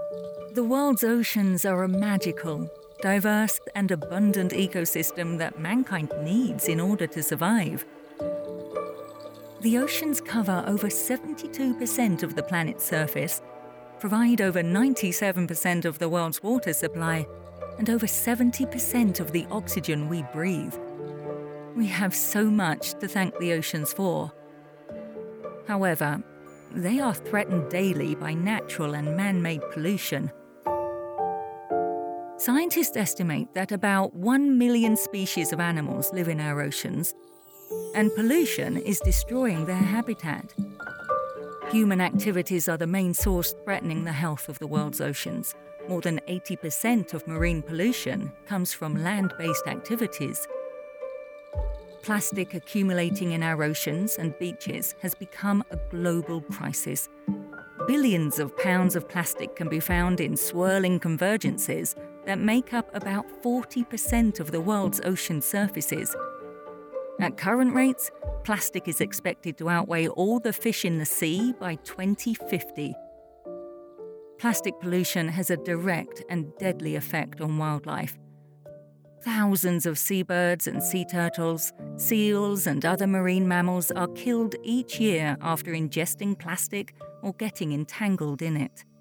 The world's oceans are a magical, diverse, and abundant ecosystem that mankind needs in order to survive. The oceans cover over 72% of the planet's surface, provide over 97% of the world's water supply, and over 70% of the oxygen we breathe. We have so much to thank the oceans for. However, they are threatened daily by natural and man-made pollution. Scientists estimate that about 1 million species of animals live in our oceans, and pollution is destroying their habitat. Human activities are the main source threatening the health of the world's oceans. More than 80% of marine pollution comes from land-based activities. Plastic accumulating in our oceans and beaches has become a global crisis. Billions of pounds of plastic can be found in swirling convergences that make up about 40% of the world's ocean surfaces. At current rates, plastic is expected to outweigh all the fish in the sea by 2050. Plastic pollution has a direct and deadly effect on wildlife. Thousands of seabirds and sea turtles, seals and other marine mammals are killed each year after ingesting plastic or getting entangled in it.